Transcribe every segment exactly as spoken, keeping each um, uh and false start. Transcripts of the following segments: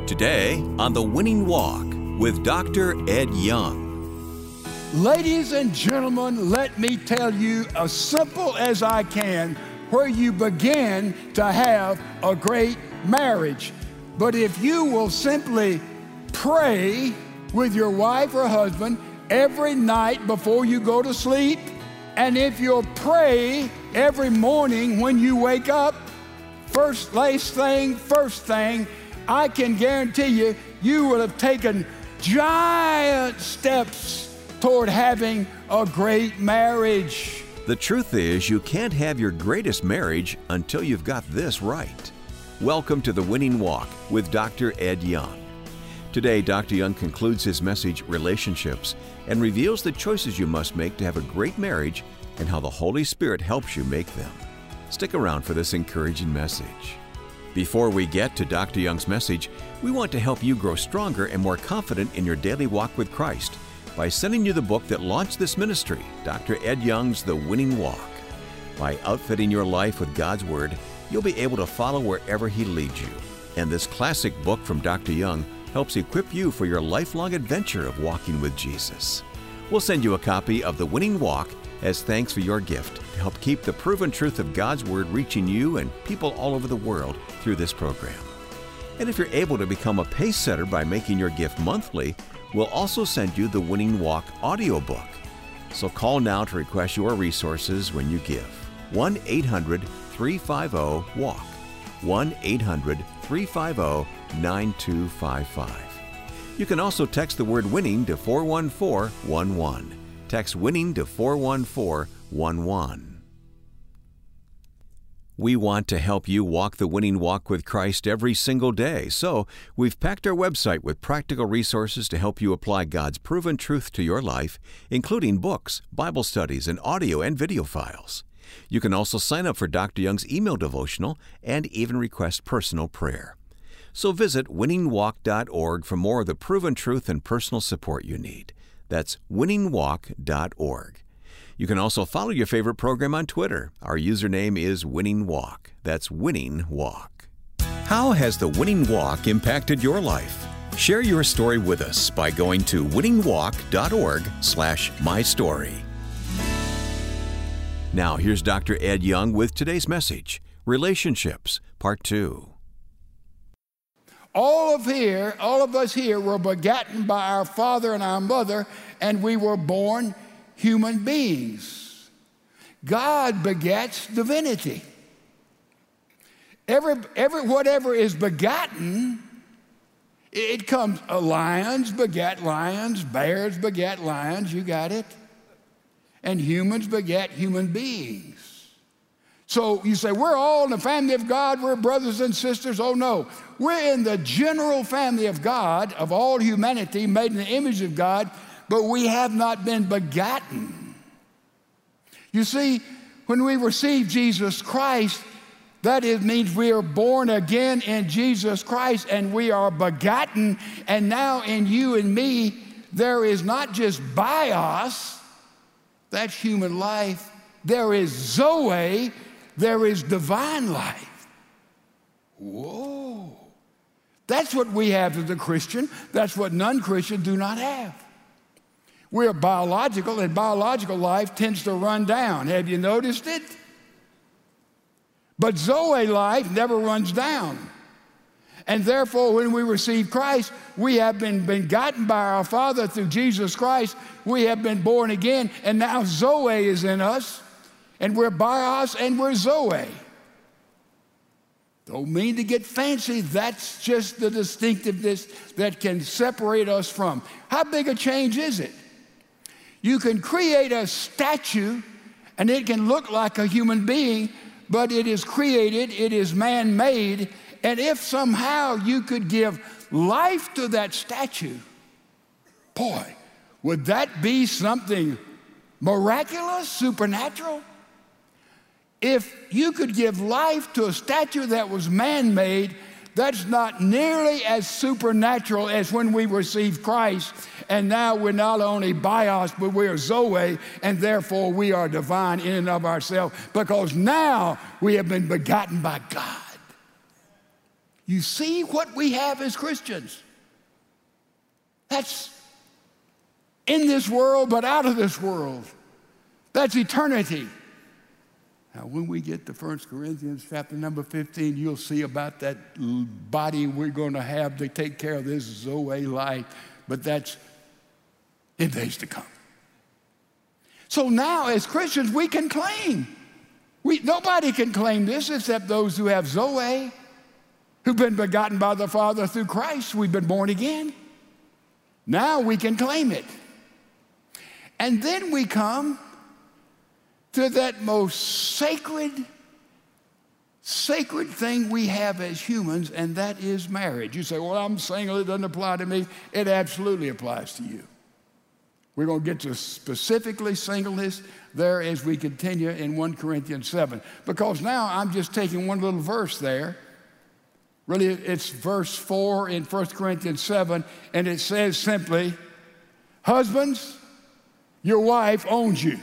Today on The Winning Walk with Doctor Ed Young. Ladies and gentlemen, let me tell you as simple as I can where you begin to have a great marriage. But if you will simply pray with your wife or husband every night before you go to sleep, and if you'll pray every morning when you wake up, first, last thing, first thing, I can guarantee you, you will have taken giant steps toward having a great marriage. The truth is, you can't have your greatest marriage until you've got this right. Welcome to The Winning Walk with Doctor Ed Young. Today, Doctor Young concludes his message, Relationships, and reveals the choices you must make to have a great marriage and how the Holy Spirit helps you make them. Stick around for this encouraging message. Before we get to Doctor Young's message, we want to help you grow stronger and more confident in your daily walk with Christ by sending you the book that launched this ministry, Doctor Ed Young's The Winning Walk. By outfitting your life with God's Word, you'll be able to follow wherever He leads you. And this classic book from Doctor Young helps equip you for your lifelong adventure of walking with Jesus. We'll send you a copy of The Winning Walk as thanks for your gift to help keep the proven truth of God's Word reaching you and people all over the world through this program. And if you're able to become a pace setter by making your gift monthly, we'll also send you the Winning Walk audiobook. So call now to request your resources when you give. one eight hundred three five zero walk. one eight hundred three five zero nine two five five. You can also text the word winning to four one four one one. Text winning to four one four one one. We want to help you walk the winning walk with Christ every single day, so we've packed our website with practical resources to help you apply God's proven truth to your life, including books, Bible studies, and audio and video files. You can also sign up for Doctor Young's email devotional and even request personal prayer. So visit winning walk dot org for more of the proven truth and personal support you need. That's winning walk dot org. You can also follow your favorite program on Twitter. Our username is Winning Walk. That's Winning Walk. How has the Winning Walk impacted your life? Share your story with us by going to winning walk dot org slash my story. Now here's Doctor Ed Young with today's message, Relationships, Part two. All of here, all of us here were begotten by our father and our mother, and we were born human beings. God begets divinity. Every, every, whatever is begotten, it comes, uh, lions beget lions, bears beget lions, you got it? And humans beget human beings. So you say, we're all in the family of God, we're brothers and sisters. Oh no, we're in the general family of God, of all humanity, made in the image of God, but we have not been begotten. You see, when we receive Jesus Christ, that is, means we are born again in Jesus Christ and we are begotten. And now in you and me, there is not just bios, that's human life. There is Zoe, there is divine life. Whoa. That's what we have as a Christian. That's what non-Christians do not have. We're biological, and biological life tends to run down. Have you noticed it? But Zoe life never runs down. And therefore, when we receive Christ, we have been begotten by our Father through Jesus Christ. We have been born again, and now Zoe is in us, and we're bios and we're Zoe. Don't mean to get fancy. That's just the distinctiveness that can separate us from. How big a change is it? You can create a statue, and it can look like a human being, but it is created, it is man-made, and if somehow you could give life to that statue, boy, would that be something miraculous, supernatural? If you could give life to a statue that was man-made, that's not nearly as supernatural as when we receive Christ, and now we're not only bios, but we are Zoe, and therefore we are divine in and of ourselves, because now we have been begotten by God. You see what we have as Christians. That's in this world, but out of this world. That's eternity. Now, when we get to First Corinthians chapter number fifteen, you'll see about that body we're going to have to take care of this Zoe life, but that's in days to come. So now, as Christians, we can claim. We, nobody can claim this except those who have Zoe, who've been begotten by the Father through Christ. We've been born again. Now we can claim it. And then we come to that most sacred, sacred thing we have as humans, and that is marriage. You say, well, I'm single, it doesn't apply to me. It absolutely applies to you. We're going to get to specifically singleness there as we continue in First Corinthians seven. Because now I'm just taking one little verse there. Really, it's verse four in First Corinthians seven, and it says simply, husbands, your wife owns you.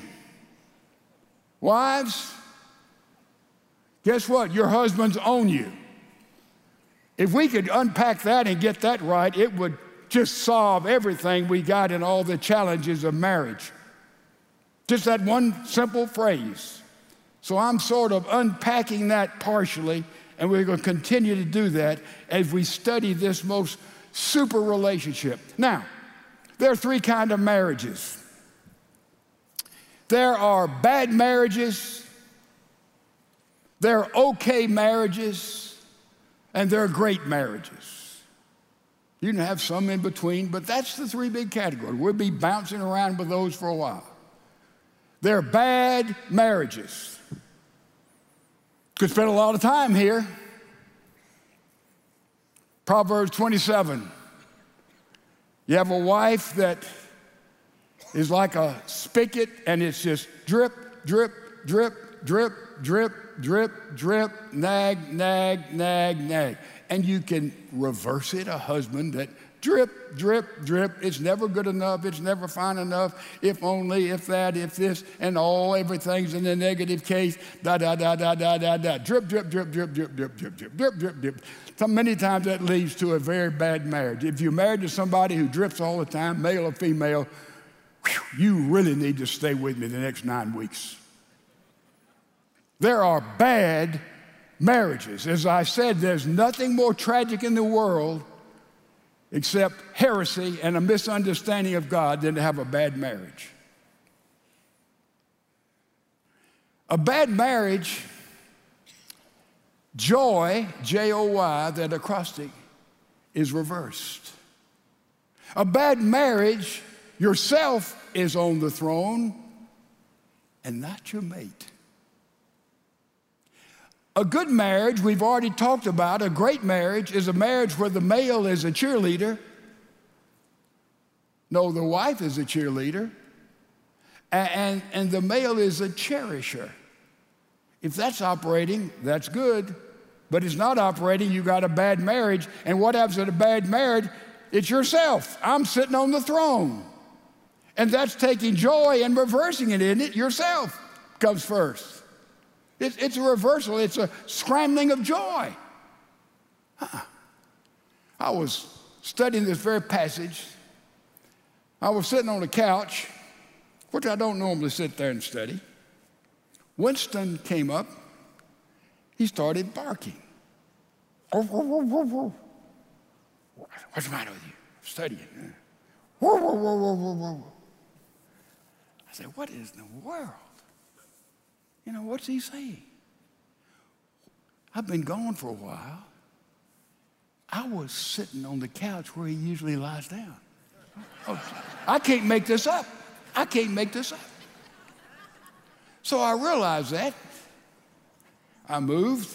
Wives, guess what? Your husbands own you. If we could unpack that and get that right, it would just solve everything we got in all the challenges of marriage. Just that one simple phrase. So I'm sort of unpacking that partially, and we're going to continue to do that as we study this most super relationship. Now, there are three kinds of marriages. There are bad marriages, there are okay marriages, and there are great marriages. You can have some in between, but that's the three big categories. We'll be bouncing around with those for a while. There are bad marriages. Could spend a lot of time here. Proverbs twenty-seven. You have a wife that is like a spigot, and it's just drip, drip, drip, drip, drip, drip, drip, nag, nag, nag, nag. And you can reverse it, a husband that drip, drip, drip. It's never good enough. It's never fine enough. If only, if that, if this, and all, everything's in the negative case. Da, da, da, da, da, da, da. Drip, drip, drip, drip, drip, drip, drip, drip, drip, drip, drip. So many times that leads to a very bad marriage. If you're married to somebody who drips all the time, male or female, you really need to stay with me the next nine weeks. There are bad marriages. As I said, there's nothing more tragic in the world except heresy and a misunderstanding of God than to have a bad marriage. A bad marriage, joy, J O Y, that acrostic, is reversed. A bad marriage, yourself is on the throne and not your mate. A good marriage, we've already talked about, a great marriage is a marriage where the male is a cheerleader. No, the wife is a cheerleader. And, and, and the male is a cherisher. If that's operating, that's good. But it's not operating, you got a bad marriage. And what happens at a bad marriage? It's yourself. I'm sitting on the throne. And that's taking joy and reversing it, isn't it? Yourself comes first. It's, it's a reversal. It's a scrambling of joy. Huh. I was studying this very passage. I was sitting on a couch, which I don't normally sit there and study. Winston came up. He started barking. What's the matter with you? I'm studying. I said, what is in the world? You know, what's he saying? I've been gone for a while. I was sitting on the couch where he usually lies down. Oh, I can't make this up. I can't make this up. So I realized that. I moved.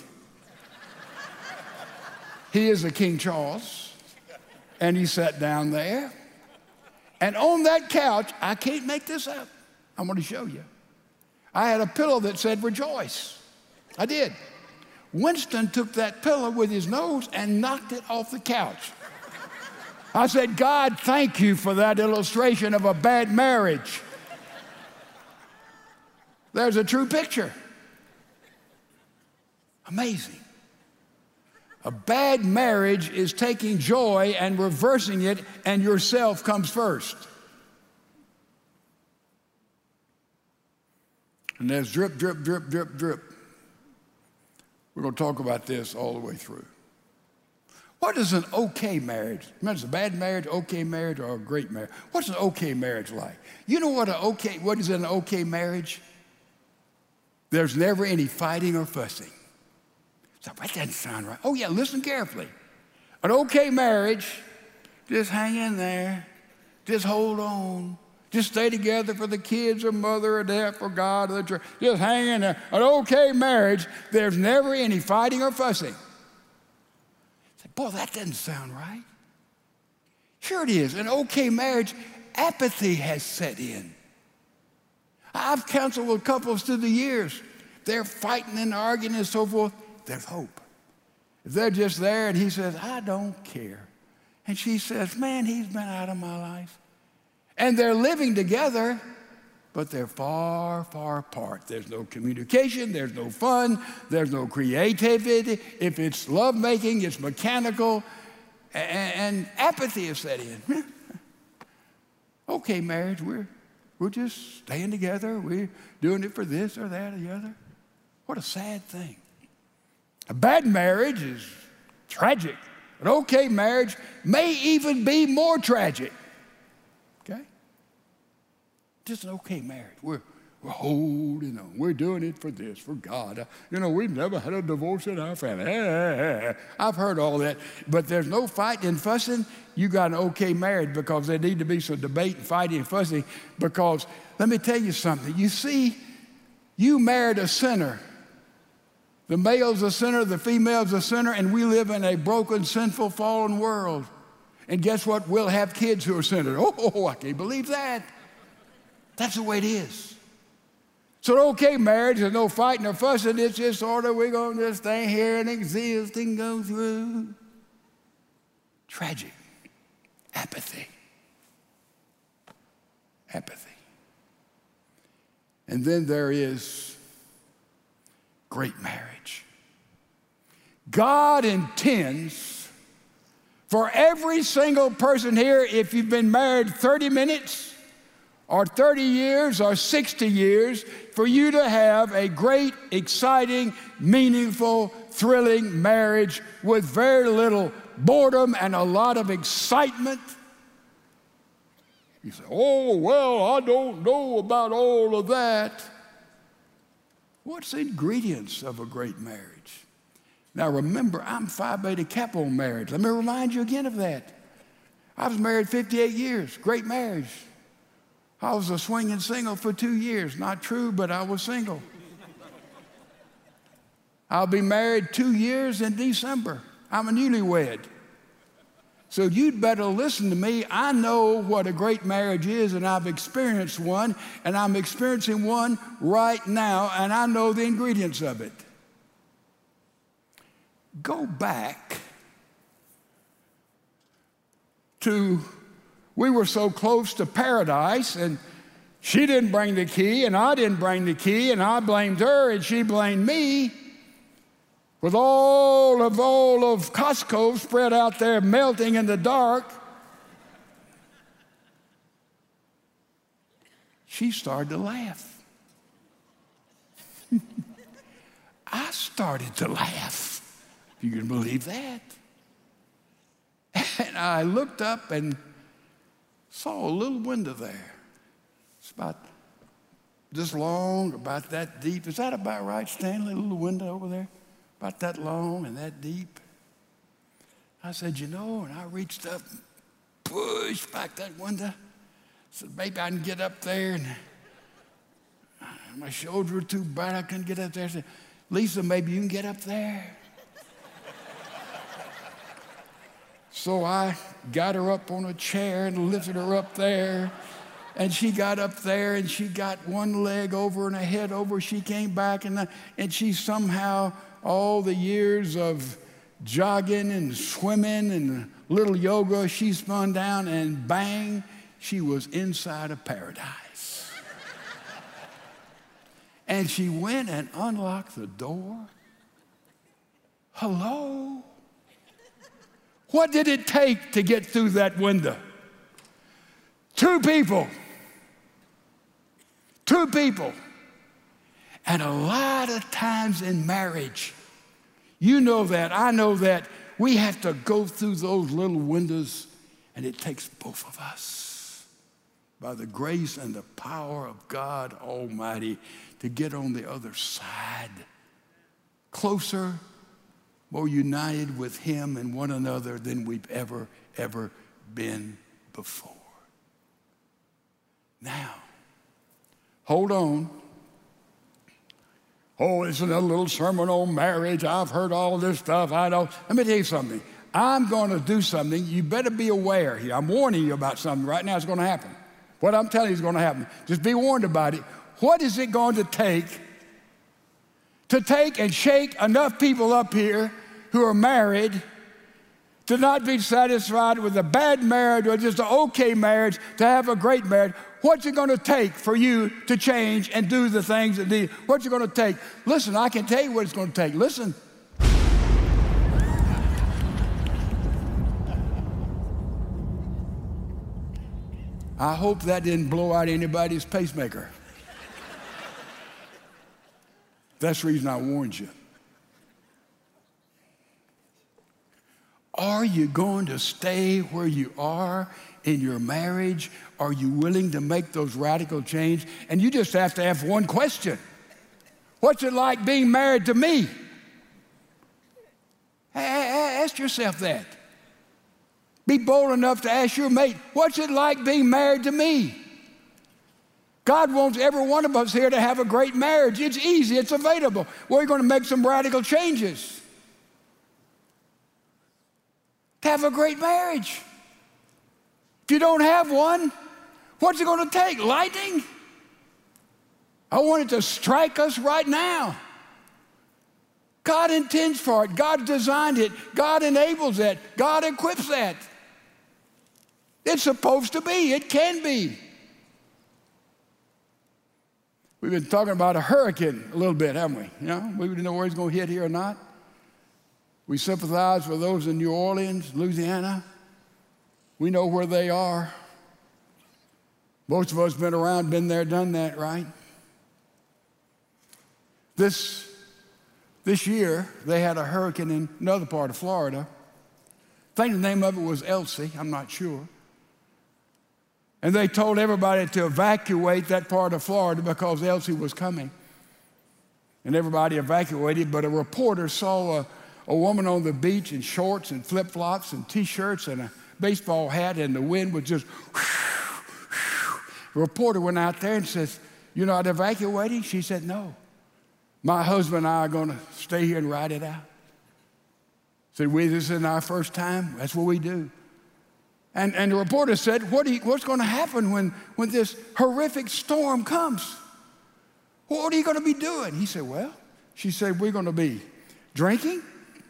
He is a King Charles, and he sat down there. And on that couch, I can't make this up. I'm going to show you. I had a pillow that said rejoice. I did. Winston took that pillow with his nose and knocked it off the couch. I said, God, thank you for that illustration of a bad marriage. There's a true picture. Amazing. A bad marriage is taking joy and reversing it, and yourself comes first. And there's drip, drip, drip, drip, drip. We're going to talk about this all the way through. What is an okay marriage? Remember, it's a bad marriage, okay marriage, or a great marriage. What's an okay marriage like? You know what an okay, what is an okay marriage? There's never any fighting or fussing. So that doesn't sound right. Oh yeah, listen carefully. An okay marriage, just hang in there, just hold on. Just stay together for the kids or mother or dad for God or the church. Just hang in there. An okay marriage, there's never any fighting or fussing. Say, boy, that doesn't sound right. Sure it is. An okay marriage, apathy has set in. I've counseled with couples through the years. They're fighting and arguing and so forth. There's hope. If they're just there and he says, I don't care. And she says, man, he's been out of my life. And they're living together, but they're far, far apart. There's no communication, there's no fun, there's no creativity. If it's lovemaking, it's mechanical, and, and apathy is set in. Okay, marriage, we're, we're just staying together. We're doing it for this or that or the other. What a sad thing. A bad marriage is tragic. An okay marriage may even be more tragic. Okay? Just an okay marriage. We're, we're holding on. We're doing it for this, for God. You know, we've never had a divorce in our family. I've heard all that. But there's no fighting and fussing. You got an okay marriage because there need to be some debate and fighting and fussing. Because let me tell you something. You see, you married a sinner. The male's a sinner, the female's a sinner, and we live in a broken, sinful, fallen world. And guess what? We'll have kids who are sinners. Oh, I can't believe that. That's the way it is. So an okay marriage, there's no fighting or fussing. It's just sort of, we're going to just stay here and exist and go through. Tragic. Apathy. Apathy. And then there is great marriage. God intends for every single person here, if you've been married thirty minutes or thirty years or sixty years, for you to have a great, exciting, meaningful, thrilling marriage with very little boredom and a lot of excitement. You say, oh, well, I don't know about all of that. What's the ingredients of a great marriage? Now remember, I'm Phi Beta Kappa marriage. Let me remind you again of that. I was married fifty-eight years, great marriage. I was a swinging single for two years. Not true, but I was single. I'll be married two years in December. I'm a newlywed. So you'd better listen to me. I know what a great marriage is, and I've experienced one, and I'm experiencing one right now, and I know the ingredients of it. Go back to, we were so close to paradise, and she didn't bring the key, and I didn't bring the key, and I blamed her, and she blamed me. With all of all of Costco spread out there melting in the dark, she started to laugh. I started to laugh, if you can believe that. And I looked up and saw a little window there. It's about this long, about that deep. Is that about right, Stanley? A little window over there? About that long and that deep. I said, you know, and I reached up and pushed back that window. I said, maybe I can get up there. And my shoulders were too bad, I couldn't get up there. I said, Lisa, maybe you can get up there. So I got her up on a chair and lifted her up there. And she got up there and she got one leg over and a head over. She came back and, and she somehow, all the years of jogging and swimming and little yoga, she spun down and bang, she was inside of paradise. And she went and unlocked the door. Hello? What did it take to get through that window? Two people. Two people. And a lot of times in marriage, you know that, I know that, we have to go through those little windows, and it takes both of us, by the grace and the power of God Almighty, to get on the other side, closer, more united with Him and one another than we've ever, ever been before. Now, hold on. Oh, it's another little sermon on marriage. I've heard all this stuff. I know. Let me tell you something. I'm going to do something. You better be aware here. I'm warning you about something right now. It's going to happen. What I'm telling you is going to happen. Just be warned about it. What is it going to take to take and shake enough people up here who are married to not be satisfied with a bad marriage or just an okay marriage to have a great marriage? What's it going to take for you to change and do the things that need? What's it going to take? Listen, I can tell you what it's going to take. Listen. I hope that didn't blow out anybody's pacemaker. That's the reason I warned you. Are you going to stay where you are in your marriage? Are you willing to make those radical changes? And you just have to ask one question. What's it like being married to me? Ask yourself that. Be bold enough to ask your mate, what's it like being married to me? God wants every one of us here to have a great marriage. It's easy, it's available. We're going to make some radical changes to have a great marriage. If you don't have one, what's it going to take? Lightning? I want it to strike us right now. God intends for it. God designed it. God enables it. God equips that. It's supposed to be. It can be. We've been talking about a hurricane a little bit, haven't we? You know, we didn't know where it's going to hit here or not. We sympathize with those in New Orleans, Louisiana. We know where they are. Most of us been around, been there, done that, right? This, this year, they had a hurricane in another part of Florida. I think the name of it was Elsie, I'm not sure. And they told everybody to evacuate that part of Florida because Elsie was coming. And everybody evacuated, but a reporter saw a, a woman on the beach in shorts and flip-flops and T-shirts and a baseball hat, and the wind was just whoosh, whoosh. The reporter went out there and says, "You're not evacuating?" She said, "No. My husband and I are going to stay here and ride it out." Said, "We, this isn't our first time. That's what we do." And, and the reporter said, what do you, what's going to happen when, when this horrific storm comes? What are you going to be doing? He said, well, she said, we're going to be drinking.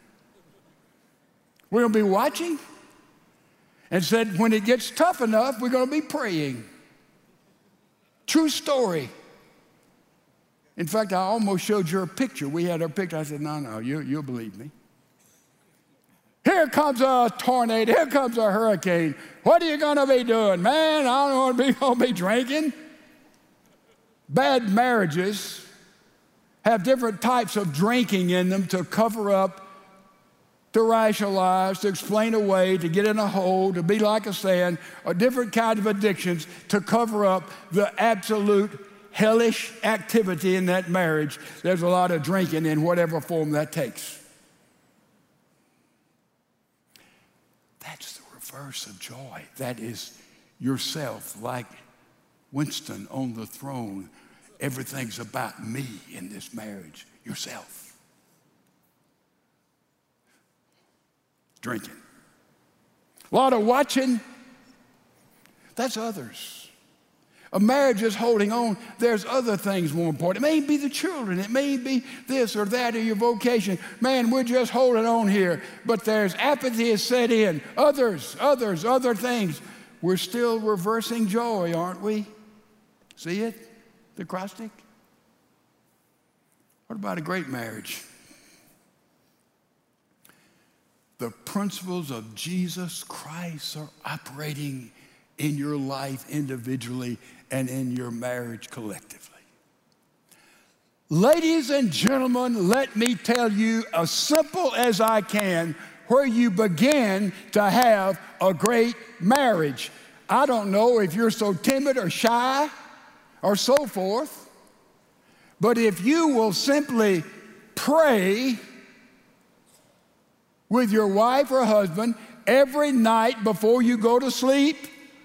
We're going to be watching. And said, when it gets tough enough, we're going to be praying. True story. In fact, I almost showed you a picture. We had her picture. I said, no, no, you, you'll believe me. Here comes a tornado. Here comes a hurricane. What are you going to be doing? Man, I don't want to be, gonna be drinking. Bad marriages have different types of drinking in them to cover up, to rationalize, to explain away, to get in a hole, to be like a sand, or different kinds of addictions to cover up the absolute hellish activity in that marriage. There's a lot of drinking in whatever form that takes. That's the reverse of joy. That is yourself, like Winston on the throne. Everything's about me in this marriage. Yourself. Drinking. A lot of watching. That's others. A marriage is holding on. There's other things more important. It may be the children. It may be this or that or your vocation. Man, we're just holding on here. But there's apathy is set in. Others, others, other things. We're still reversing joy, aren't we? See it? The acrostic? What about a great marriage? the principles of Jesus Christ are operating in your life individually and in your marriage collectively. Ladies and gentlemen, let me tell you as simple as I can where you begin to have a great marriage. I don't know if you're so timid or shy or so forth, but if you will simply pray with your wife or husband every night before you go to sleep,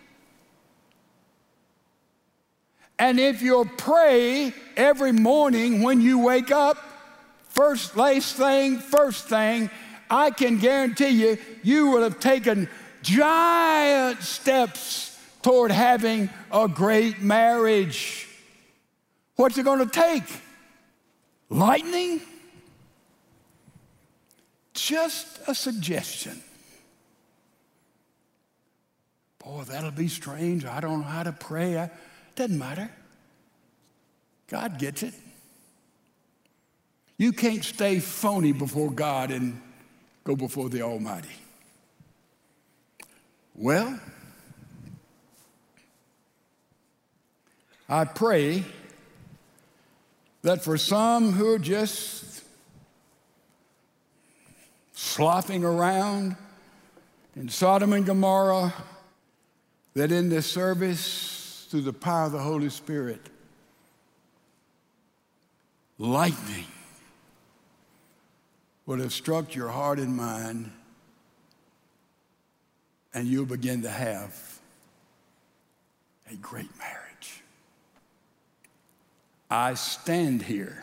and if you'll pray every morning when you wake up, first, last thing, first thing, I can guarantee you, you will have taken giant steps toward having a great marriage. What's it going to take? Lightning? Just a suggestion. Boy, that'll be strange. I don't know how to pray. I, doesn't matter. God gets it. You can't stay phony before God and go before the Almighty. Well, I pray that for some who are just sloughing around in Sodom and Gomorrah, that in this service, through the power of the Holy Spirit, lightning would have struck your heart and mind, and you'll begin to have a great marriage. I stand here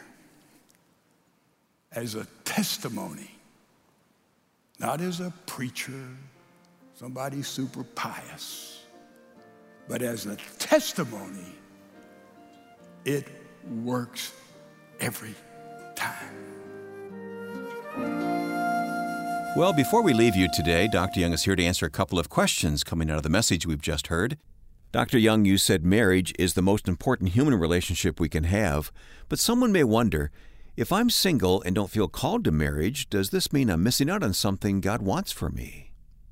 as a testimony, not as a preacher, somebody super pious, but as a testimony. It works every time. Well, before we leave you today, Doctor Young is here to answer a couple of questions coming out of the message we've just heard. Doctor Young, you said marriage is the most important human relationship we can have, but someone may wonder, if I'm single and don't feel called to marriage, does this mean I'm missing out on something God wants for me?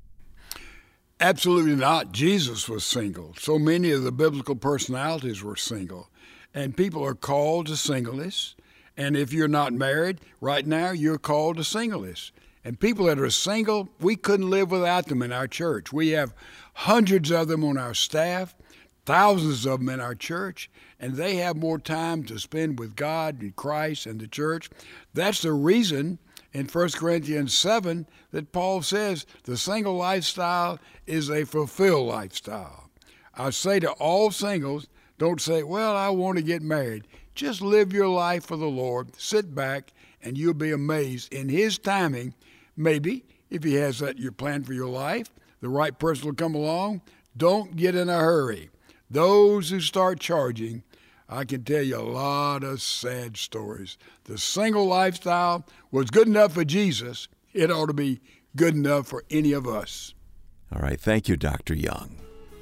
Absolutely not. Jesus was single. So many of the biblical personalities were single. And people are called to singleness. And if you're not married, right now, you're called to singleness. And people that are single, we couldn't live without them in our church. We have hundreds of them on our staff, thousands of them in our church, and they have more time to spend with God and Christ and the church. That's the reason in First Corinthians seven that Paul says the single lifestyle is a fulfilled lifestyle. I say to all singles, don't say, well, I want to get married. Just live your life for the Lord. Sit back, and you'll be amazed. In His timing, maybe, if He has that your plan for your life, the right person will come along. Don't get in a hurry. Those who start charging, I can tell you a lot of sad stories. The single lifestyle was good enough for Jesus. It ought to be good enough for any of us. All right. Thank you, Doctor Young.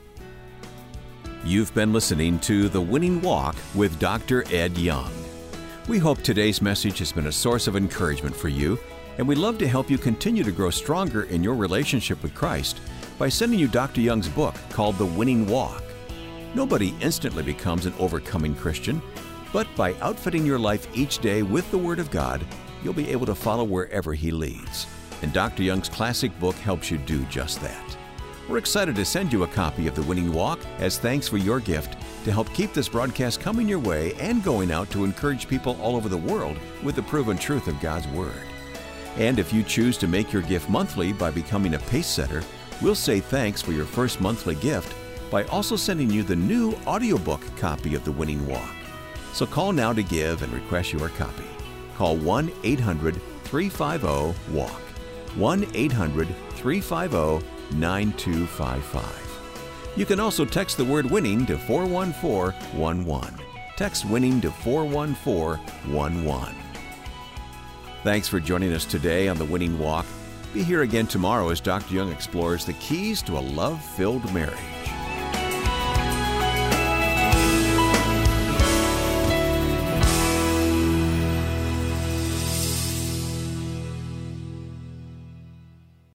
You've been listening to The Winning Walk with Doctor Ed Young. We hope today's message has been a source of encouragement for you, and we'd love to help you continue to grow stronger in your relationship with Christ by sending you Doctor Young's book called The Winning Walk. Nobody instantly becomes an overcoming Christian, but by outfitting your life each day with the Word of God, you'll be able to follow wherever He leads. And Doctor Young's classic book helps you do just that. We're excited to send you a copy of The Winning Walk as thanks for your gift to help keep this broadcast coming your way and going out to encourage people all over the world with the proven truth of God's Word. And if you choose to make your gift monthly by becoming a pace setter, we'll say thanks for your first monthly gift by also sending you the new audiobook copy of The Winning Walk. So call now to give and request your copy. Call one eight hundred three five zero walk, one eight hundred three five zero nine two five five. You can also text the word winning to four one four one one. Text winning to four one four one one. Thanks for joining us today on The Winning Walk. Be here again tomorrow as Doctor Young explores the keys to a love-filled marriage.